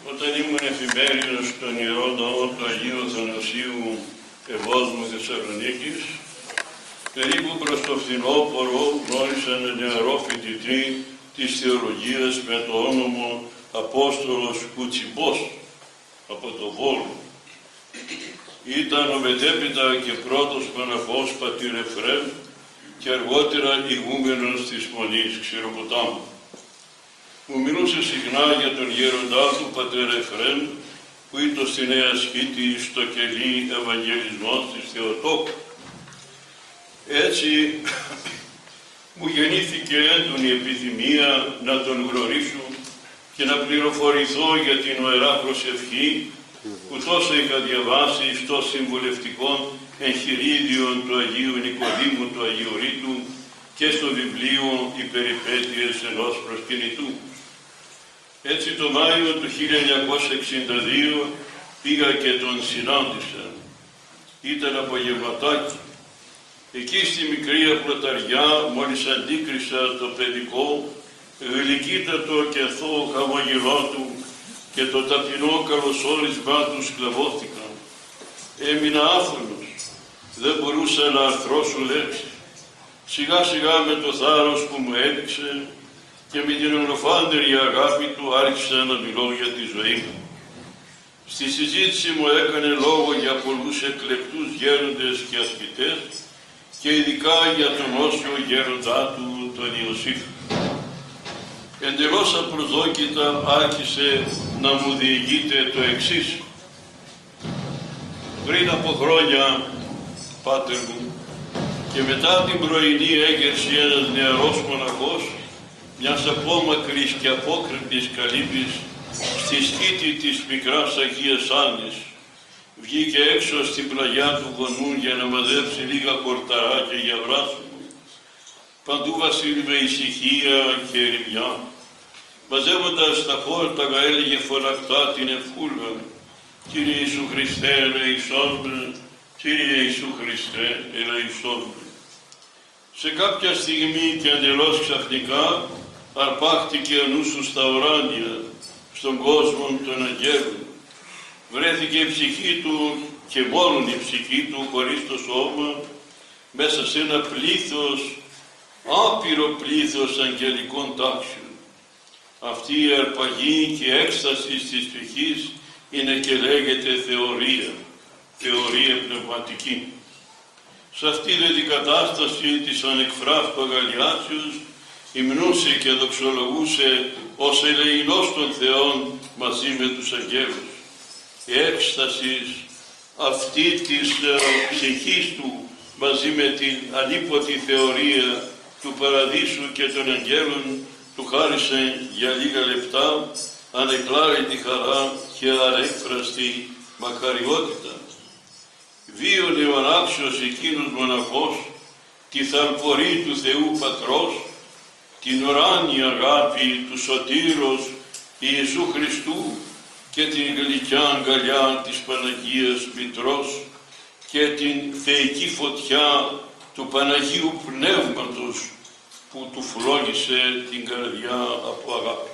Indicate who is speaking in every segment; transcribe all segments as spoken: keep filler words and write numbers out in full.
Speaker 1: Όταν ήμουν εφημέριος στον Ιερό Ναό του Αγίου Αθανασίου Ευόσμου Θεσσαλονίκης, περίπου προς το φθινόπωρο γνώρισα έναν νεαρό φοιτητή της θεολογίας με το όνομα Απόστολος Κουτσιμπός από το Βόλο. Ήταν ο μετέπειτα και πρώτος μοναχός πατήρ Εφραίμ και αργότερα ηγούμενος της Μονής Ξηροποτάμου. Μου μιλούσε συχνά για τον γέροντά του πατέρα Εφραίμ, που ήταν στη Νέα Σκήτη στο κελί Ευαγγελισμός της Θεοτόκου. Έτσι μου γεννήθηκε έντονη επιθυμία να τον γνωρίσω και να πληροφορηθώ για την Ιερά Προσευχή που τόσο είχα διαβάσει στο συμβουλευτικό εγχειρίδιο του Αγίου Νικοδήμου του Αγίου Ρήτου και στο βιβλίο «Οι περιπέτειες ενός προσκυνητού». Έτσι το Μάιο του χίλια εννιακόσια εξήντα δύο πήγα και τον συνάντησα. Ήταν απογευματάκι. Εκεί στη μικρή απλοταριά, μόλις αντίκρισα το παιδικό, γλυκύτατο και αθώο χαμογελό του και το ταπεινό καλωσόρισμά του σκλαβώθηκαν. Έμεινα άφωνος. Δεν μπορούσα να αρθρώσω λέξη. Σιγά σιγά με το θάρρος που μου έδειξε και με την ολοφάντερη αγάπη του άρχισα να μιλώ για τη ζωή μου. Στη συζήτηση μου έκανε λόγο για πολλούς εκλεκτούς γέροντες και ασκητές και ειδικά για τον όσιο γέροντά του, τον Ιωσήφ. Εντελώς απροσδόκητα άρχισε να μου διηγείται το εξής. Πριν από χρόνια, πάτερ μου, και μετά την πρωινή έγερση ένας νεαρός μοναχός, μιας απόμακρης και απόκρυπτης καλύμπης, στη σκήτη της μικράς Αγίας Άννης, βγήκε έξω στην πλαγιά του γονού για να μαζέψει λίγα κορταράκια για βράσιμο. Παντού βασίλευε ησυχία και ερημιά. Μαζεύοντας τα χόρταγα έλεγε φωναχτά την ευχούλα: «Κύριε Ιησού Χριστέ, ελεησόν με, Κύριε Ιησού Χριστέ, ελεησόν με». Σε κάποια στιγμή και εντελώς ξαφνικά αρπάχτηκε ο νους του στα ουράνια, στον κόσμο των αγγέλων. Βρέθηκε η ψυχή του και μόνον η ψυχή του χωρίς το σώμα μέσα σε ένα πλήθος, άπειρο πλήθος αγγελικών τάξεων. Αυτή η αρπαγή και έκσταση της ψυχής είναι και λέγεται θεωρία, θεωρία πνευματική. Σε αυτή την κατάσταση της ανεκφράστου αγαλιάσεως υμνούσε και δοξολογούσε ως ελεηνός των Θεών μαζί με τους αγγέλους. Η έκσταση αυτή της ε, ψυχής του μαζί με την ανίποτη θεωρία του παραδείσου και των αγγέλων του χάρισε για λίγα λεπτά ανεκλάρητη χαρά και ανέκφραστη μακαριότητα. Βίωνε ο ανάξιος εκείνος μοναχός τη θαλπορή του Θεού Πατρός, την ουράνια αγάπη του Σωτήρος Ιησού Χριστού και την γλυκιά αγκαλιά της Παναγίας Μητρός και την θεϊκή φωτιά του Παναγίου Πνεύματος που του φλόγισε την καρδιά από αγάπη.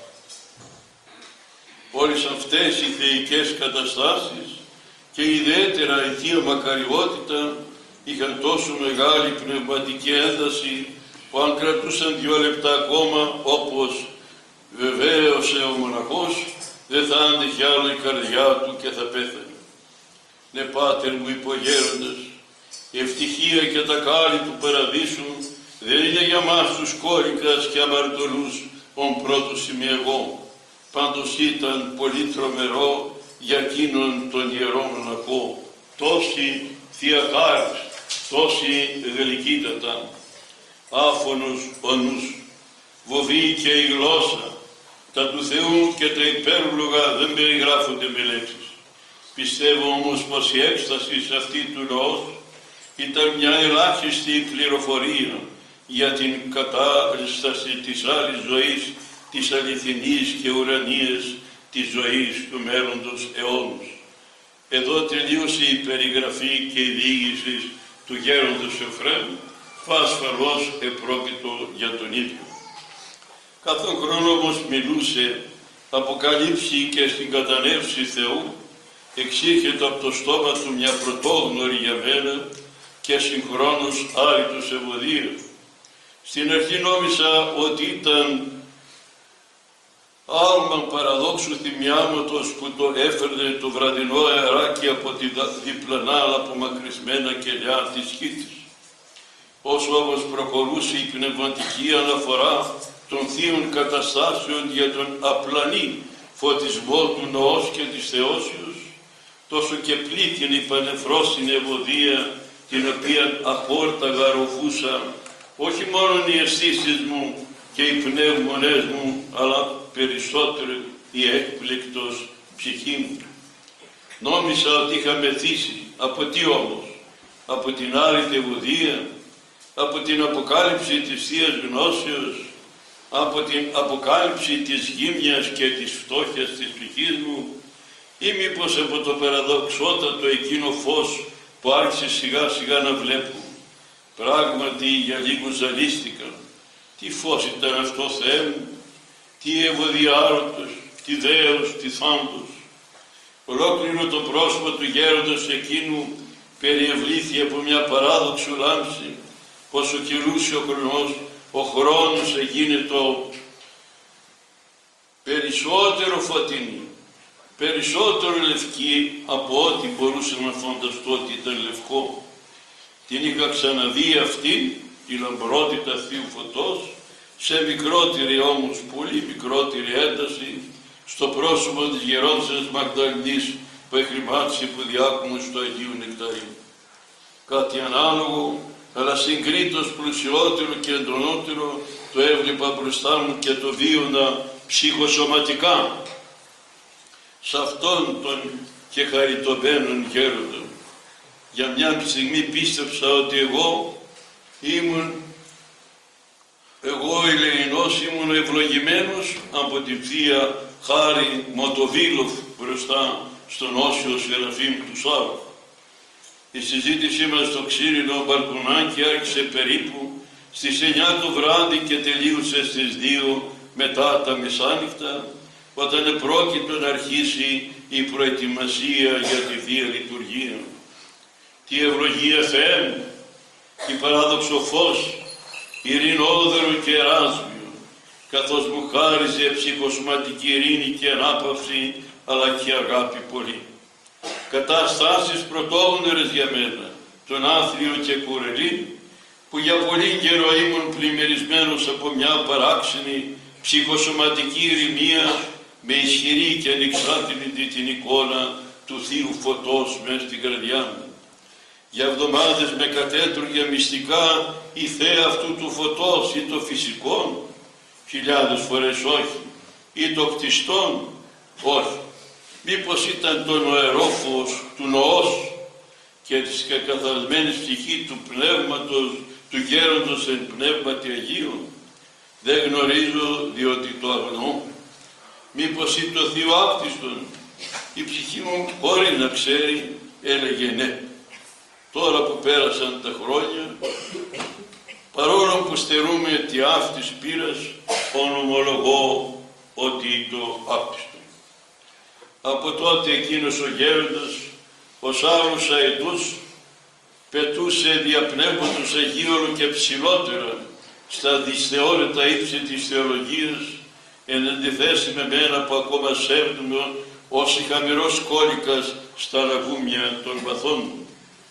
Speaker 1: Όλες αυτές οι θεϊκές καταστάσεις και ιδιαίτερα η Θεία Μακαριότητα είχαν τόσο μεγάλη πνευματική ένταση που αν κρατούσαν δύο λεπτά ακόμα, όπως βεβαίωσε ο μοναχός, δεν θα άντεχε άλλο η καρδιά του και θα πέθανε. Ναι, Πάτερ μου υπογέροντας, η ευτυχία και τα κάλλη του παραδείσου δεν είναι για μας τους κόρικας και αμαρτωλούς ον πρώτος είμαι εγώ. Πάντως ήταν πολύ τρομερό για εκείνον τον ιερό μοναχό. Τόση θεία χάρις, τόση γλυκύτατα. Άφωνος ο νους, βοβή και η γλώσσα, τα του Θεού και τα υπέρβλογα δεν περιγράφονται με λέξεις. Πιστεύω όμως πως η έκσταση σε αυτή του λαός ήταν μια ελάχιστη πληροφορία για την κατάσταση της άλλης ζωής, της αληθινής και ουρανίας, της ζωής του μέλλοντος αιώνους. Εδώ τελείωσε η περιγραφή και η διήγηση του γέροντος Εφραίμ, που ασφαλώς επρόκειτο για τον ίδιο. Κάθε χρόνο όμως μιλούσε αποκαλύψει και στην κατανεύση Θεού, εξήρχεται από το στόμα του μια πρωτόγνωρη για μένα και συγχρόνως άρρητος ευωδία. Στην αρχή νόμισα ότι ήταν άλμα παραδόξου θυμιάματος που το έφερνε το βραδινό αεράκι από τη διπλανά αλλά απομακρυσμένα κελιά της Χίτης. Όσο όμως προχωρούσε η πνευματική αναφορά των θείων καταστάσεων για τον απλανή φωτισμό του νοός και της θεώσεως, τόσο και πλήθυνη η πανεφρόσινη ευωδία, την οποία απόρτα γαροφούσα όχι μόνο οι αισθήσεις μου και οι πνεύμονές μου, αλλά περισσότερο η έκπληκτος ψυχή μου. Νόμισα ότι είχα μεθύσει. Από τι όμως? Από την άρρητη ευωδία, από την αποκάλυψη της Θείας Γνώσεως, από την αποκάλυψη της γύμνιας και της φτώχειας της ψυχής μου, ή μήπως από το παραδοξότατο εκείνο φως που άρχισε σιγά σιγά να βλέπω? Πράγματι για λίγο ζαλίστηκα. Τι φως ήταν αυτό, Θεέ μου, τι ευωδιάρωτος, τι δέος, τι θάμπος. Ολόκληρο το πρόσωπο του γέροντος εκείνου περιευλήθη από μια παράδοξο λάμψη. Όσο κυλούσε ο χρονός, ο χρόνος έγινε το περισσότερο φωτεινή, περισσότερο λευκή από ό,τι μπορούσα να φανταστώ ότι ήταν λευκό. Την είχα ξαναδεί αυτή, η λαμπρότητα θείου φωτός, σε μικρότερη όμως, πολύ μικρότερη ένταση, στο πρόσωπο της γερόντισσας Μαγδαληνής που εχρημάτισε που διάκομος στο Αγίου Νεκταρίου. Κάτι ανάλογο, αλλά συγκρίτως πλουσιότερο και εντονότερο, το έβλεπα μπροστά μου και το βίωνα ψυχοσωματικά σε αυτόν τον και χαριτωμένον γέροντα. Για μια στιγμή πίστεψα ότι εγώ ήμουν εγώ Ηλεηνός, ήμουν ευλογημένος από τη Θεία Χάρη Μοτοβίλοφ μπροστά στον Όσιο Σεραφείμ του Σάββου. Η συζήτησή μας στο ξύρινο μπαλκονάκι άρχισε περίπου στις εννιά το βράδυ και τελείωσε στις δύο μετά τα μεσάνυχτα, όταν επρόκειτο να αρχίσει η προετοιμασία για τη Θεία Λειτουργία. Τι ευλογία, Θεέ μου, η παράδοξο φως, ειρηνόδερο και εράσμιο, καθώς μου χάριζε ψυχοσωματική ειρήνη και ανάπαυση, αλλά και αγάπη πολύ. Καταστάσεις πρωτόγνωρες για μένα, τον άθλιο και κουρελή, που για πολύ καιρό ήμουν πλημμυρισμένος από μια παράξενη ψυχοσωματική ηρεμία, με ισχυρή και ανεξάρτητη την εικόνα του Θείου Φωτός μέσα στην καρδιά μου. Για εβδομάδες με κατέτρωγε μυστικά η θέα αυτού του φωτός ή το φυσικό, χιλιάδες φορές όχι, ή το κτιστόν, όχι. Μήπως ήταν το νοερό φως του νοός και της καθαρισμένης ψυχή του πνεύματος, του γέροντος εν πνεύματι Αγίου? Δεν γνωρίζω, διότι το αγνώ. Μήπως ή το Θείο Άκτιστον? Η ψυχή μου χωρίς να ξέρει έλεγε ναι. Τώρα που πέρασαν τα χρόνια, παρόλο που στερούμε τη αυτής πείρας, ονομολογώ ότι το άπτιστο. Από τότε εκείνος ο γέροντας, ως άλλους αετούς, πετούσε δια πνεύματος Αγίου και ψηλότερα στα δυσθεώρητα ύψη της θεολογίας, εν αντιθέσει με μένα που ακόμα σέβνομαι ως χαμηρός κόλικας στα λαγούμια των βαθών μου.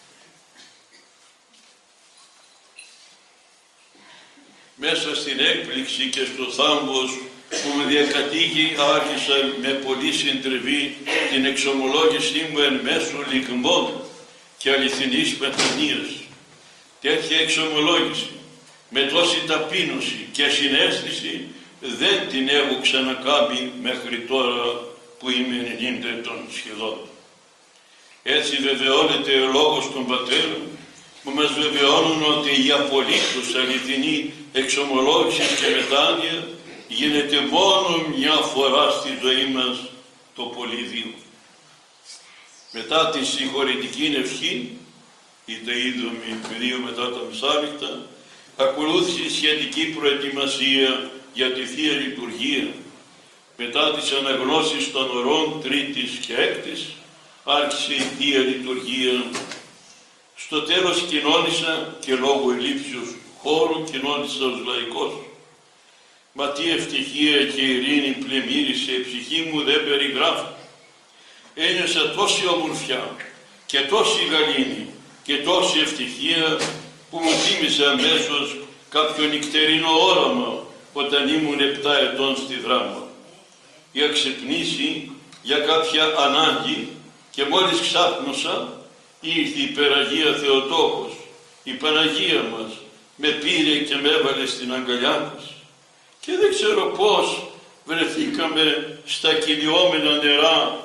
Speaker 1: Μέσα στην έκπληξη και στο θάμπος που με διακατήγει άρχισα με πολύ συντριβή την εξομολόγησή μου εν μέσω λυγμών και αληθινής μετανοίας. Τέτοια εξομολόγηση με τόση ταπείνωση και συναίσθηση δεν την έχω ξανακάμει μέχρι τώρα που είμαι ενενήντα ετών σχεδόν. Έτσι βεβαιώνεται ο λόγος των πατέρων που μας βεβαιώνουν ότι η απολύτως αληθινή εξομολόγηση και μετάνοια γίνεται μόνο μια φορά στη ζωή μας, το πολύ δύο. Μετά τη συγχωρητική ευχή, είτε είδομη δύο μετά τα μεσάνυχτα, ακολούθησε η σχετική προετοιμασία για τη Θεία Λειτουργία. μετά τις αναγνώσεις των ωρών τρίτης και έκτης, άρχισε η Θεία Λειτουργία. Στο τέλος κοινώνησα και λόγω ελλείψεως χώρου κοινώνησα ως λαϊκός. Μα τι ευτυχία και ειρήνη πλημμύρισε, η ψυχή μου δεν περιγράφει. Ένιωσα τόση ομορφιά και τόση γαλήνη και τόση ευτυχία που μου θύμισε αμέσως κάποιο νυχτερινό όραμα όταν ήμουν επτά ετών στη Δράμα. Είχα ξυπνήσει για κάποια ανάγκη και μόλις ξάπνωσα ήρθε η Υπεραγία Θεοτόκος, η Παναγία μας, με πήρε και με έβαλε στην αγκαλιά της και δεν ξέρω πώς βρεθήκαμε στα κυλιόμενα νερά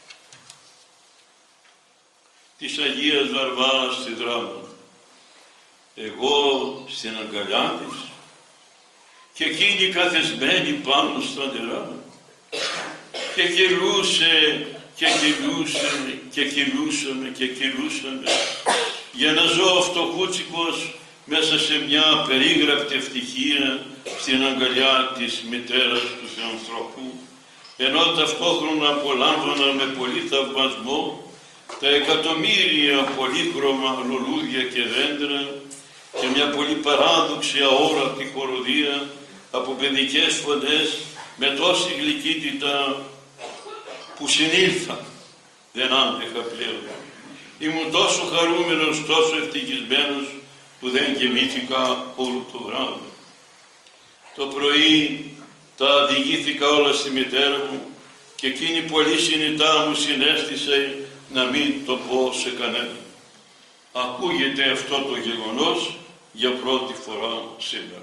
Speaker 1: της Αγίας Βαρβάρας στη Δράμα. Εγώ στην αγκαλιά της και εκείνη καθεσμένη πάνω στα νερά και κυλούσε και κυλούσε και κυλούσαμε και κυλούσαμε για να ζω φτωχούτσικος μέσα σε μια περίγραπτη ευτυχία στην αγκαλιά της μητέρας του Θεανθρώπου, ενώ ταυτόχρονα απολάμβανα με πολύ θαυμασμό τα εκατομμύρια πολύχρωμα λουλούδια και δέντρα και μια πολύ παράδοξη αόρατη χοροδία από παιδικές φωνές με τόση γλυκύτητα που συνήλθα, δεν άντεχα πλέον. Ήμουν τόσο χαρούμενος, τόσο ευτυχισμένος που δεν κοιμήθηκα όλο το βράδυ. Το πρωί τα διηγήθηκα όλα στη μητέρα μου και εκείνη πολύ συνητά μου συνέστησε να μην το πω σε κανέναν. Ακούγεται αυτό το γεγονός για πρώτη φορά σήμερα.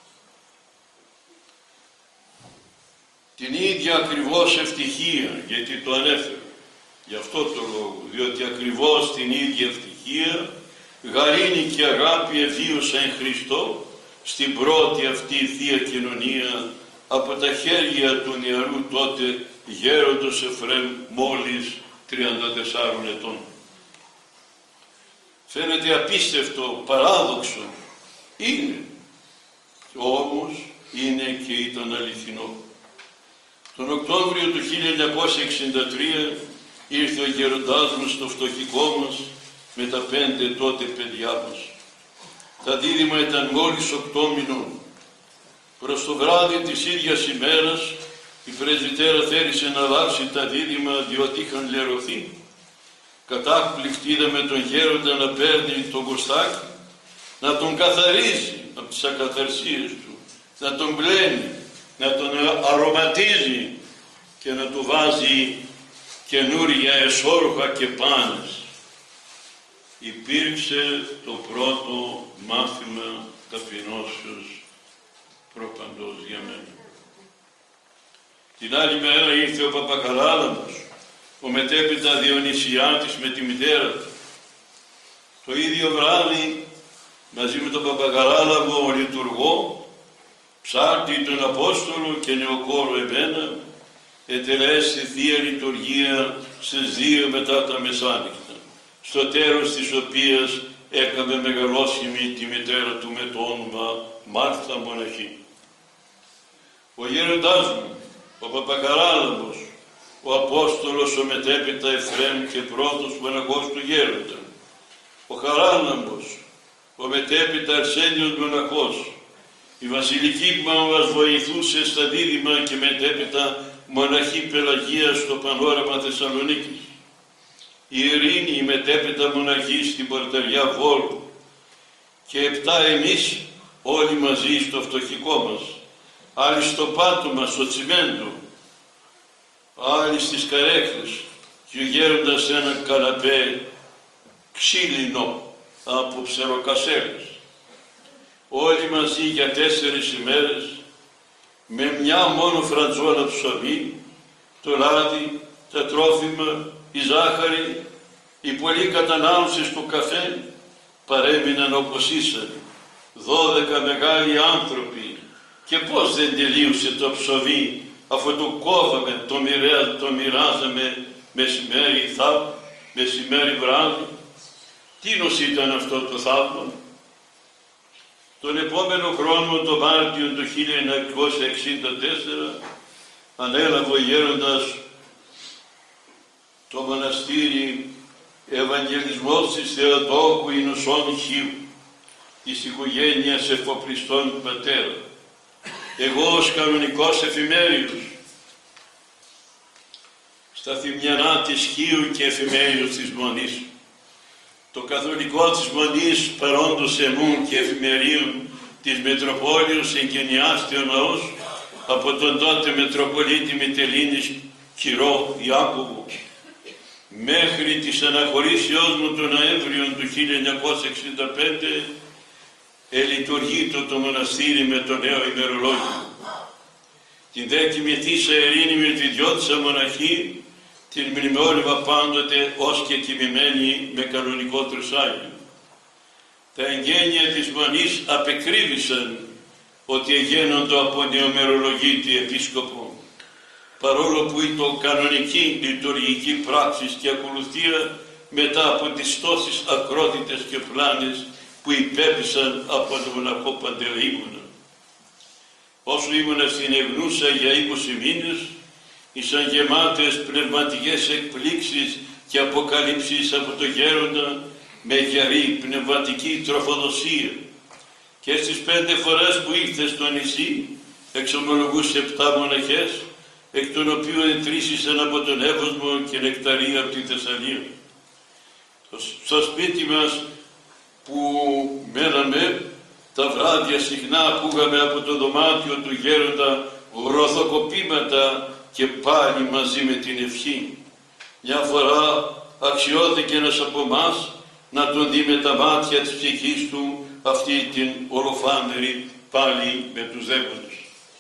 Speaker 1: Την ίδια ακριβώς ευτυχία, γιατί το ανέφερα, γι' αυτό το λόγο, διότι ακριβώς την ίδια ευτυχία, γαλήνη και αγάπη εβίωσα εν Χριστώ στην πρώτη αυτή Θεία Κοινωνία από τα χέρια του νεαρού τότε γέροντος Εφραίμ μόλις τριάντα τεσσάρων ετών. Φαίνεται απίστευτο, παράδοξο, είναι, όμως είναι και ήταν αληθινό. Τον Οκτώβριο του χίλια εννιακόσια εξήντα τρία ήρθε ο γέροντάς μας στο φτωχικό μας με τα πέντε τότε παιδιά μας. Τα δίδυμα ήταν μόλις οκτώ μηνών. Προς το βράδυ της ίδιας ημέρας η πρεσβυτέρα θέλησε να αλλάξει τα δίδυμα διότι είχαν λερωθεί. Κατάκπληκτη είδαμε τον γέροντα να παίρνει τον κοστάκι, να τον καθαρίζει από τις ακαθαρσίες του, να τον πλένει, να τον αρωματίζει και να του βάζει καινούρια εσώρουχα και πάνες. Υπήρξε το πρώτο μάθημα ταπεινώσεως προπαντός για μένα. Την άλλη μέρα ήρθε ο Παπακαράλαμπος, ο μετέπειτα Διονυσιάτης με τη μητέρα του. Το ίδιο βράδυ, μαζί με τον Παπακαράλαμπο, ο λειτουργό, ψάρτη τον Απόστολο και νεοκόρο εμένα, ετελέστη Θεία Λειτουργία στις δύο μετά τα μεσάνυχτα, στο τέλος της οποίας έκαμε μεγαλόσχημη τη μητέρα του με το όνομα Μάρθα Μοναχή. Ο γέροντάς μου, ο Παπακαράλαμπος, ο Απόστολος, ο μετέπειτα Εφραίμ και πρώτος μοναχός του γέροντα, ο Χαράλαμπος, ο μετέπειτα Αρσένιος μοναχός, η βασιλική που μας βοηθούσε στα δίδυμα και μετέπειτα μοναχή Πελαγία στο πανόραμα Θεσσαλονίκης, η Ειρήνη, η μετέπειτα μοναχή στην Πορτεριά Βόλου και επτά εμείς όλοι μαζί στο φτωχικό μας, άλλοι στο πάτωμα, στο τσιμέντο, άλλοι στις καρέκλες και ο γέροντας ένα καναπέ ξύλινο από ψεροκασέλες. Όλοι μαζί για τέσσερις ημέρες με μια μόνο φραντζόλα ψωμί, το λάδι, τα τρόφιμα, η ζάχαρη, οι πολλοί κατανάλωσες του καφέ παρέμειναν όπως ήσαν, δώδεκα μεγάλοι άνθρωποι. Και πώς δεν τελείωσε το ψωμί, αφού το κόβαμε, το, μοιρά, το μοιράζαμε μεσημέρι θαύμα, μεσημέρι βράδυ. Τίνος ήταν αυτό το θαύμα. Τον επόμενο χρόνο, το Μάρτιο του χίλια εννιακόσια εξήντα τέσσερα, ανέλαβε ο γέροντας το μοναστήρι Ευαγγελισμός της Θεοτόκου Ινωσών Χίου, της οικογένειας εφοπλιστών του πατέρα. Εγώ ως κανονικός εφημέριος, στα θυμιανά της Χίου και εφημέριος της Μονής, το καθολικό της Μονής παρόντος εμούν και εφημερίων της Μητροπόλεως εγκαινιάστη ο ναός από τον τότε Μητροπολίτη Μητελίνης Κυρώ Ιάκωβου. Μέχρι της αναχωρήσεώς μου τον Νοέμβριο του χίλια εννιακόσια εξήντα πέντε ελειτουργείτο το μοναστήρι με το νέο ημερολόγιο. Την δε κοιμηθήσα ειρήνη με τη διώτησα μοναχή, την μνημόνευα πάντοτε ως και κοιμημένη με κανονικό τρουσάγιο. Τα εγγένεια της Μονής απεκρίβησαν ότι εγένοντο από νεομερολογήτη επίσκοπο, παρόλο που ήταν κανονική λειτουργική πράξη και ακολουθία μετά από τις τόσες ακρότητες και πλάνες που υπέπησαν από τον μοναχό Παντελεήμονα. Όσο ήμουνα στην Ευνούσα για είκοσι μήνες, ήσαν γεμάτες πνευματικές εκπλήξεις και αποκαλύψεις από το γέροντα με γερή πνευματική τροφοδοσία. Και στις πέντε φορές που ήρθε στο νησί, εξομολογούσε επτά μοναχές, εκ των οποίων τρεις ήσαν από τον Εύωσμο και νεκταρία από τη Θεσσαλία. Στο σπίτι μας που μέναμε, τα βράδια συχνά ακούγαμε από το δωμάτιο του γέροντα γροθοκοπήματα και πάλι μαζί με την ευχή. Μια φορά αξιώθηκε ένας από εμάς να τον δει με τα μάτια της ψυχής του αυτή την ολοφάνερη πάλι με τους δαίμονες.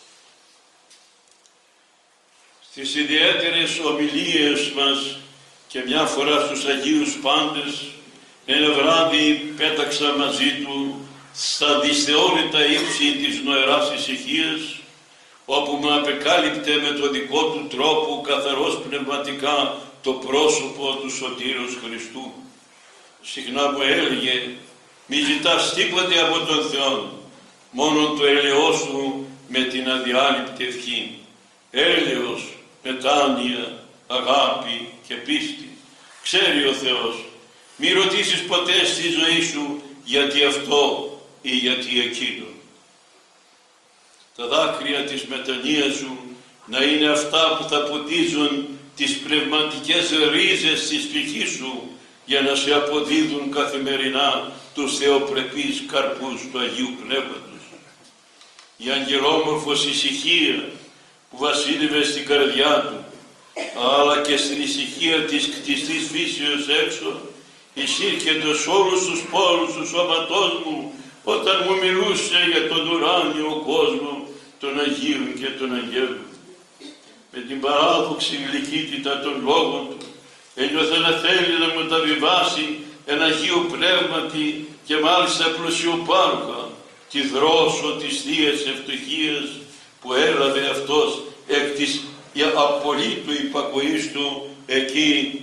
Speaker 1: Στις ιδιαίτερες ομιλίες μας και μια φορά στους Αγίους Πάντες, ένα βράδυ πέταξα μαζί του στα δυσθεώρητα ύψη της νοεράς ησυχίας, όπου με απεκάλυπτε με το δικό του τρόπο καθαρός πνευματικά το πρόσωπο του Σωτήρος Χριστού. Συχνά μου έλεγε, μη ζητάς τίποτε από τον Θεό, μόνο το έλεος σου με την αδιάλειπτη ευχή. Έλεος, μετάνοια, αγάπη και πίστη. Ξέρει ο Θεός, μη ρωτήσεις ποτέ στη ζωή σου γιατί αυτό ή γιατί εκείνο. Τα δάκρυα της μετανοίας σου να είναι αυτά που θα ποτίζουν τις πνευματικές ρίζες της ψυχής σου για να σε αποδίδουν καθημερινά τους θεοπρεπείς καρπούς του Αγίου Πνεύματος. Η αγγελόμορφος ησυχία που βασίλευε στην καρδιά του, αλλά και στην ησυχία της κτιστής φύσεως έξω, εισήρχεται σε όλους τους πόρους του σώματός μου όταν μου μιλούσε για τον ουράνιο κόσμο των Αγίων και των Αγγέλων. Με την παράδοξη γλυκύτητα των λόγων του ένιωθε να θέλει να μου τα βιβάσει ένα Αγίο Πνεύματι και μάλιστα πλουσιοπάροχα τη δρόσο της Θείας Ευτυχίας που έλαβε αυτός εκ της απολύτου υπακοής του εκεί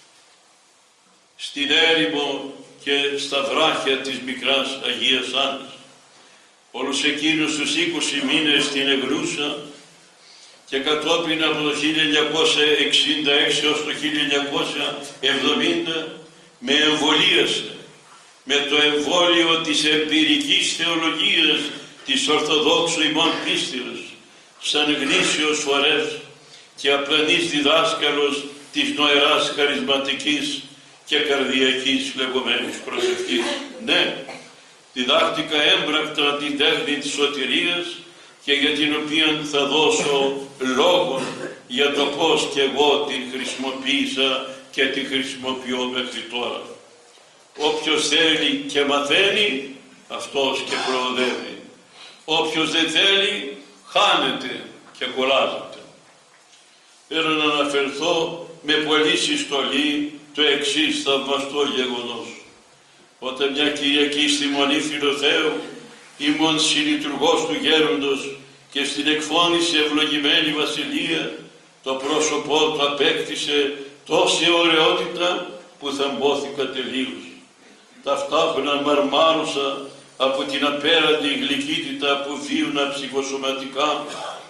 Speaker 1: στην έρημο και στα βράχια της μικράς Αγίας Άννας. Όλους εκείνους τους είκοσι μήνες στην Ευνούσα και κατόπιν από το χίλια εννιακόσια εξήντα έξι έως το χίλια εννιακόσια εβδομήντα με εμβολίασε με το εμβόλιο της εμπειρικής θεολογίας της Ορθοδόξου ημών πίστεως σαν γνήσιος φορές και απλανής διδάσκαλος της νοεράς χαρισματικής και καρδιακής λεγόμενης προσευχής. Ναι, διδάχτηκα έμπρακτα την τέχνη της σωτηρίας και για την οποία θα δώσω λόγο για το πώς και εγώ την χρησιμοποίησα και την χρησιμοποιώ μέχρι τώρα. Όποιος θέλει και μαθαίνει, αυτός και προοδεύει. Όποιος δεν θέλει, χάνεται και κολλάζεται. Θέλω να αναφερθώ με πολλή συστολή το εξής θαυμαστό γεγονός. Όταν μια Κυριακή στη Μονή Φιλοθέου ήμουν συλλειτουργός του γέροντος και στην εκφώνηση ευλογημένη βασιλεία το πρόσωπό του απέκτησε τόση ωραιότητα που θαμπόθηκα τελείως. Ταυτόχρονα μαρμάρουσα από την απέραντη γλυκύτητα που βίουνα ψυχοσωματικά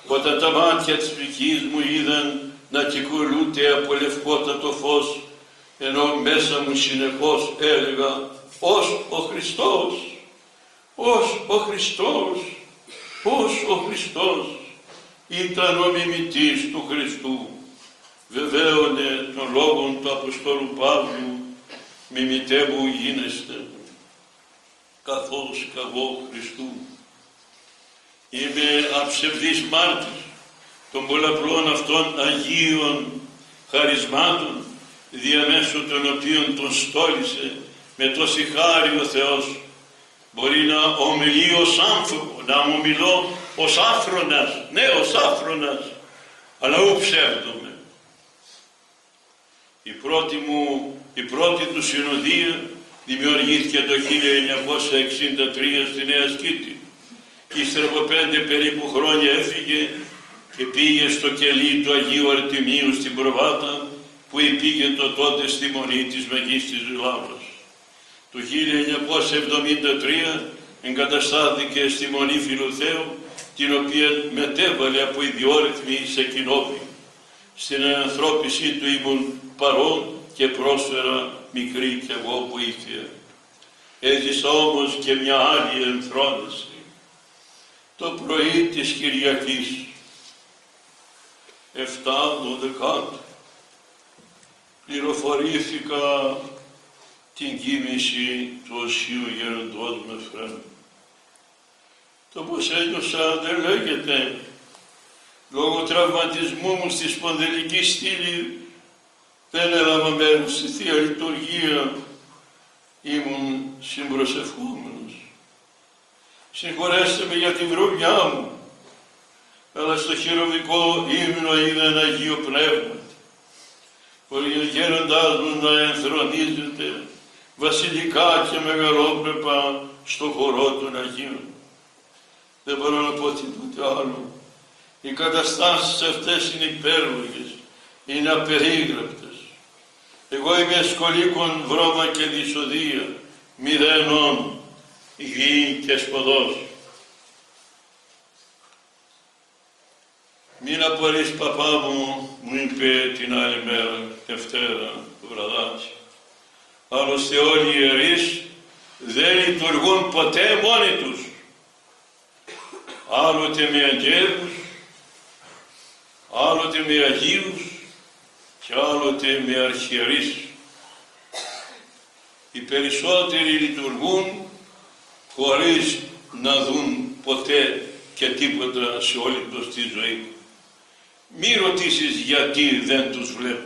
Speaker 1: όταν τα μάτια της ψυχής μου είδαν να κυκλούτερ από λευκότατο φως, ενώ μέσα μου συνεχώς έλεγα «Ως ο Χριστός, ως ο Χριστός, ως ο Χριστός». Ήταν ο μιμητής του Χριστού. Βεβαίωνε των λόγων του Αποστόλου Παύλου «Μιμητέ μου γίνεστε, καθώς κι εγώ Χριστού». Είμαι αψευδής μάρτυρ των πολλαπλών αυτών Αγίων χαρισμάτων, διαμέσου των οποίων τον στόλισε με τόση χάρη ο Θεός. Μπορεί να ομιλεί ως άνθρωπο, να μου μιλώ ως άφρονας, ναι, ως άφρονας, αλλά ου ψεύδομαι. Η πρώτη μου, η πρώτη του συνοδεία δημιουργήθηκε το χίλια εννιακόσια εξήντα τρία στη Νέα Σκήτη. Ύστερα από πέντε περίπου χρόνια έφυγε και πήγε στο κελί του Αγίου Αρτιμίου στην Προβάτα, που υπήγε το τότε στη Μονή της Μεγίστης Λαύρας. Το χίλια εννιακόσια εβδομήντα τρία εγκαταστάθηκε στη Μονή Φιλοθέου, την οποία μετέβαλε από ιδιόρυθμη σε κοινόβη. Στην ανθρώπισή του ήμουν παρόν και πρόσφερα μικρή κι εγώ βοήθεια. Έζησα όμως και μια άλλη ενθρόνηση. Το πρωί της Κυριακής, εφτά δωδεκάτου, πληροφορήθηκα την κοίμηση του Οσίου Γέροντος Μεφρέμ. Το πως ένιωσα δεν λέγεται. Λόγω τραυματισμού μου στη σπονδυλική στήλη δεν έλαβα μέρος στη Θεία Λειτουργία. Ήμουν συμπροσευχόμενος. Συγχωρέστε με για την βρωμιά μου, αλλά στο χειροβικό ύμνο είδα ένα Αγίο Πνεύμα. Γέροντάς μου να ενθρονίζεται βασιλικά και μεγαλόπρεπα στο χορό των Αγίων. Δεν μπορώ να πω τίποτε άλλο. Οι καταστάσεις αυτές είναι υπέρλογες, είναι απερίγραπτες. Εγώ είμαι σκολίκον βρώμα και δυσοδεία, μηδενών, γη και σποδός. Μην απορείς, παπά μου, μου είπε την άλλη μέρα, Δευτέρα, το βραδάκι. Άλλωστε όλοι οι ιερείς δεν λειτουργούν ποτέ μόνοι τους. Άλλοτε με αγγέλους, άλλοτε με Αγίους και άλλοτε με αρχιερείς. Οι περισσότεροι λειτουργούν χωρίς να δουν ποτέ και τίποτα σε όλη τους τη ζωή. Μη ρωτήσεις γιατί δεν τους βλέπουν.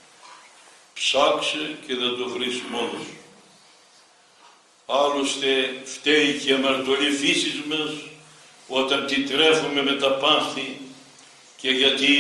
Speaker 1: Ψάξε και θα το βρεις μόνος σου. Άλλωστε φταίει και η αμαρτωλή φύσης μας όταν τη τρέφουμε με τα πάθη και γιατί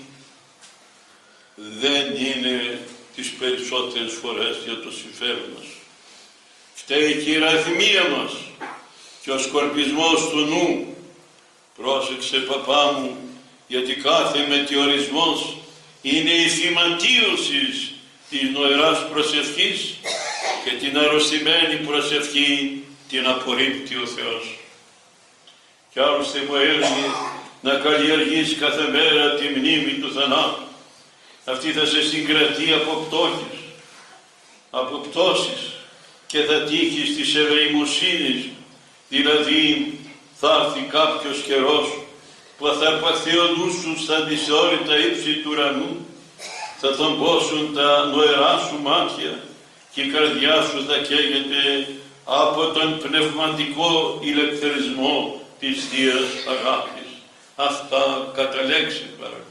Speaker 1: δεν είναι τις περισσότερες φορές για το συμφέρον μας. Φταίει και η ραθυμία μας και ο σκορπισμός του νου. Πρόσεξε, παπά μου, γιατί κάθε μετεωρισμός είναι η θυματίωση της νοεράς προσευχής και την αρρωστημένη προσευχή την απορρίπτει ο Θεός. Κι άλλωστε μου έλεγε να καλλιεργείς κάθε μέρα τη μνήμη του θανάτου. Αυτή θα σε συγκρατεί από πτώχες, από πτώσεις και θα τύχεις της ευαιμοσύνης, δηλαδή θα έρθει κάποιος καιρός που θα αρπαχθεί ο νους σου στα δυσόρυτα ύψη του ουρανού, θα θομπώσουν τα νοερά σου μάτια και η καρδιά σου θα καίγεται από τον πνευματικό ηλεκτρισμό της Θείας Αγάπης. Αυτά κατά λέξη παρακαλώ.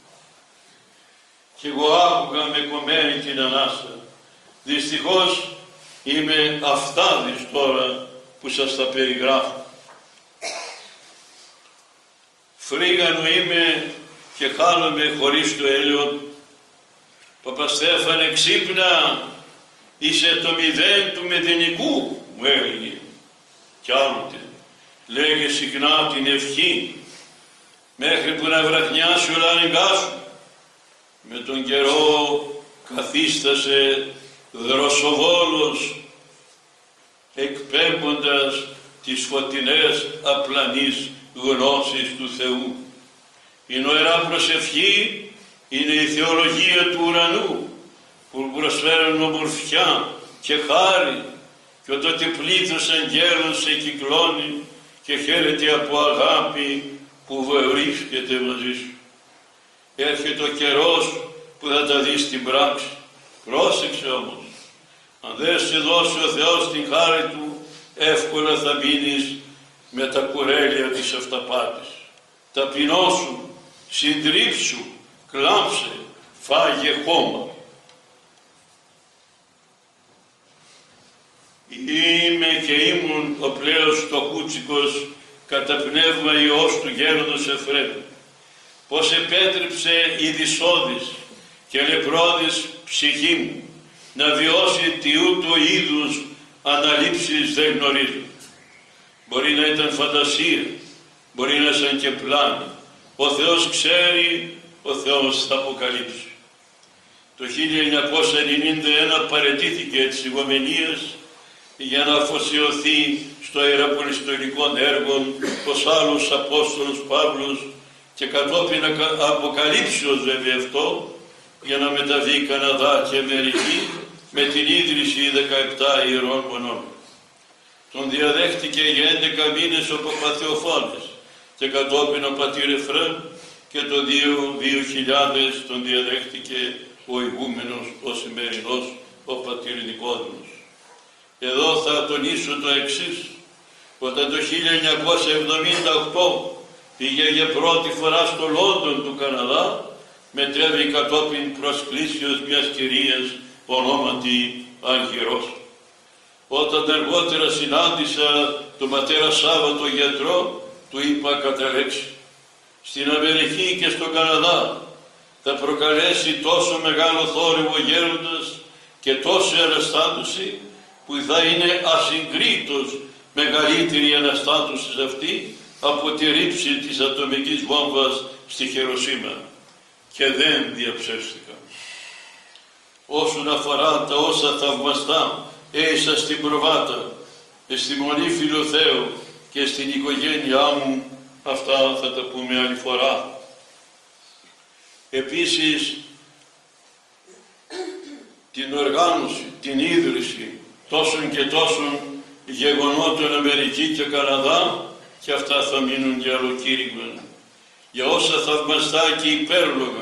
Speaker 1: Κι εγώ άκουγα με κομμένη την ανάσα. Δυστυχώς είμαι αυτάδης τώρα που σας τα περιγράφω. Φρίγανο είμαι και χάνομαι χωρίς το έλεον. Παπαστέφανε, ξύπνα, είσαι το μηδέν του μηδενικού, μου έλεγε. Κι άλλοτε λέγε συχνά την ευχή, μέχρι που να βραχνιάσει ο λαριγκάς σου. Με τον καιρό καθίστασε δροσοβόλος, εκπέμποντας τις φωτεινές απλανείς γνώσεις του Θεού. Η νοερά προσευχή είναι η θεολογία του ουρανού που προσφέρουν ομορφιά και χάρη, και όταν πλήθος αγγέλων σε κυκλώνει και χαίρεται από αγάπη που βρίσκεται μαζί σου. Έρχεται ο καιρός που θα τα δεις στην πράξη. Πρόσεξε όμως, αν δεν σε δώσει ο Θεός την χάρη Του, εύκολα θα μείνεις με τα κουρέλια της αυταπάτης. Ταπεινώσου, συντρίψου, κλάψε, φάγε χώμα. Είμαι και ήμουν ο πλέον φτωχούτσικος κατά πνεύμα Υιός του γέροντος Εφραίμ, πως επέτρεψε η δυσόδης και λεπρόδης ψυχή μου να βιώσει τι ούτω είδους αναλήψεις δεν γνωρίζω. Μπορεί να ήταν φαντασία, μπορεί να ήταν και πλάνη. Ο Θεός ξέρει, ο Θεός θα αποκαλύψει. Το χίλια εννιακόσια ενενήντα ένα παραιτήθηκε της ηγομενίας για να αφοσιωθεί στο ιεραποστολικό έργο ως άλλους Απόστολους Παύλος και κατόπιν αποκαλύψεως βέβαια αυτό, για να μεταβεί Καναδά και Αμερική με την ίδρυση δεκαεπτά ιερών μονών. Τον διαδέχτηκε για έντεκα μήνες ο Παπαθεοφάνης και κατόπιν ο πατήρ Εφραίμ, και το δύο χιλιάδες τον διαδέχτηκε ο ηγούμενος, ο σημερινός, ο πατήρ Νικόδημος. Εδώ θα τονίσω το εξής: όταν το χίλια εννιακόσια εβδομήντα οκτώ πήγε για πρώτη φορά στο Λόντον του Καναδά, μετέβη κατόπιν προσκλήσεως μιας κυρίας ονόματι Άγγερος. Όταν αργότερα συνάντησα τον πατέρα Σάββατο γιατρό, του είπα κατά λέξη: στην Αμερική και στον Καναδά θα προκαλέσει τόσο μεγάλο θόρυβο γέροντας και τόση αναστάτωση, που θα είναι ασυγκρίτως μεγαλύτερη αναστάτωση αυτή από τη ρήψη της ατομικής βόμβας στη Χειροσύμα. Και δεν διαψεύστηκα. Όσον αφορά τα όσα θαυμαστά έισα στην προβάτα, στη Μονή Φιλοθέου και στην οικογένειά μου, αυτά θα τα πούμε άλλη φορά. Επίσης, την οργάνωση, την ίδρυση τόσων και τόσων γεγονότων Αμερική και Καναδά, και αυτά θα μείνουν για ολοκήρυγμα. Για όσα θαυμαστά και υπέρλογα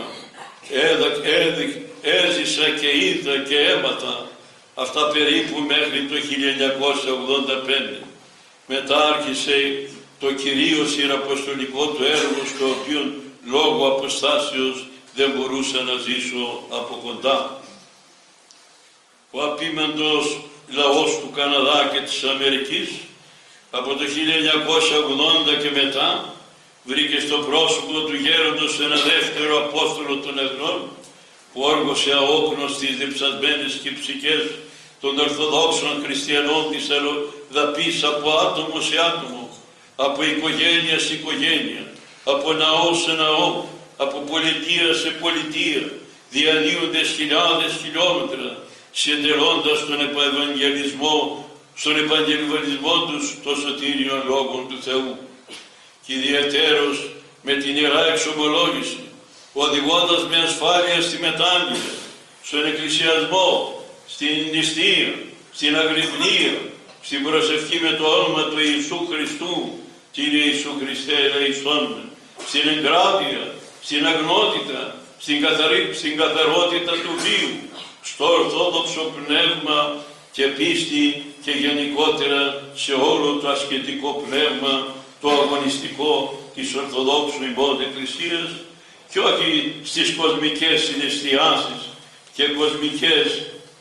Speaker 1: έζησα και είδα και έμαθα, αυτά περίπου μέχρι το χίλια εννιακόσια ογδόντα πέντε. Μετά άρχισε το κυρίως ιεραποστολικό του έργο, στο οποίο λόγω αποστάσεως δεν μπορούσα να ζήσω από κοντά. Ο απίμαντος λαός του Καναδά και της Αμερικής από το χίλια εννιακόσια ογδόντα και μετά βρήκε στο πρόσωπο του γέροντος ένα δεύτερο Απόστολο των Εθνών, που όργωσε αόκνος τις διψασμένες και ψυχές των Ορθοδόξων Χριστιανών της Δαπής από άτομο σε άτομο, από οικογένεια σε οικογένεια, από ναό σε ναό, από πολιτεία σε πολιτεία, διανύοντας χιλιάδες χιλιόμετρα, συντελώντας τον Ευαγγελισμό, στον Ευαγγελισμό τους των σωτήριων λόγων του Θεού, και ιδιαιτέρως με την Ιερά Εξομολόγηση, οδηγώντας με ασφάλεια στη μετάνοια, στον εκκλησιασμό, στην νηστεία, στην αγρυπνία, στην προσευχή με το όνομα του Ιησού Χριστού, Κύριε Ιησού Χριστέ ελεησόν με, στην εγκράτεια, στην αγνότητα, στην, καθαρή, στην καθαρότητα του βίου, στο ορθόδοξο πνεύμα και πίστη, και γενικότερα σε όλο το ασκητικό πνεύμα, το αγωνιστικό της Ορθοδόξου ημών Εκκλησίας, και όχι στις κοσμικές συναισθιάσεις και κοσμικές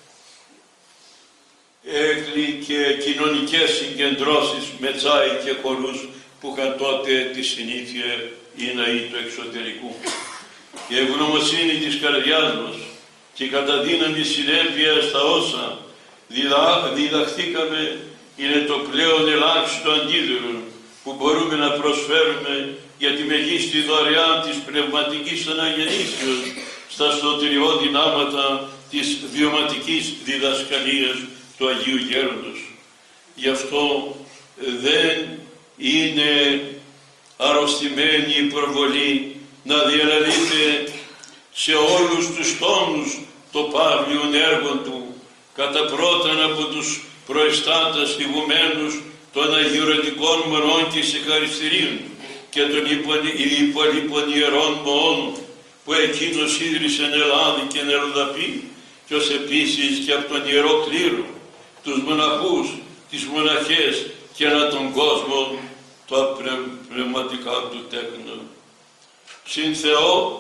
Speaker 1: και κοινωνικές συγκεντρώσεις με τσάι και χορούς που είχαν τότε τη συνήθεια ή ναοί του εξωτερικού. Η ευγνωμοσύνη της καρδιάς μας και η καταδύναμη συνέπεια στα όσα διδα, διδαχθήκαμε είναι το πλέον ελάχιστο αντίδωρο που μπορούμε να προσφέρουμε για τη μεγίστη δωρεά της πνευματικής αναγεννήσεως στα σωτηριώδη νάματα της βιωματικής διδασκαλίας του Αγίου Γέροντος. Γι' αυτό δεν είναι αρρωστημένη η προβολή να διαναλύτε σε όλους τους τόνους το παύλιον έργο του, κατά πρώτον από τους προεστάτας θυγουμένους των αγιορετικών μονών και συγχαριστηρίων και των υπολείπων ιερών μοών που εκείνος ίδρυσεν Ελλάδη και Νεροδαπή, και ως επίσης και από τον Ιερό Κλήρο, τους μοναχούς, τις μοναχές και ανά τον κόσμο τα πνευματικά του τέκνα. Συν Θεό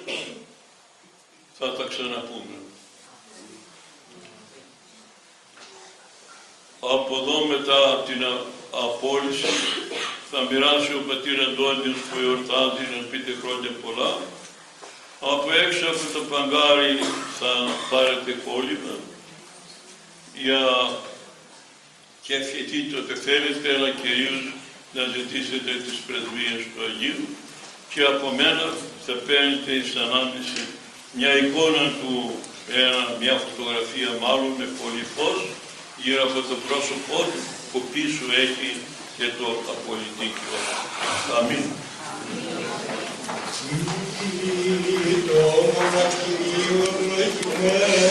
Speaker 1: θα τα ξαναπούμε. Από εδώ μετά την απόλυση θα μοιράσει ο πατήρ Αντώνιος που εορτάζει να πείτε χρόνια πολλά. Από έξω από το παγκάρι θα πάρετε κόλλημα για και ευχηθείτε ό,τι θέλετε, αλλά κυρίως να ζητήσετε τις πρεσβείες του Αγίου, και από μένα θα παίρνετε εις ανάμνηση μια εικόνα του, ένα, μια φωτογραφία μάλλον με πολύ φως γύρω από το πρόσωπό του, που πίσω έχει και το απολυτίκιο. Αμήν.
Speaker 2: Το όνομα Κυρίου ευλογημένου.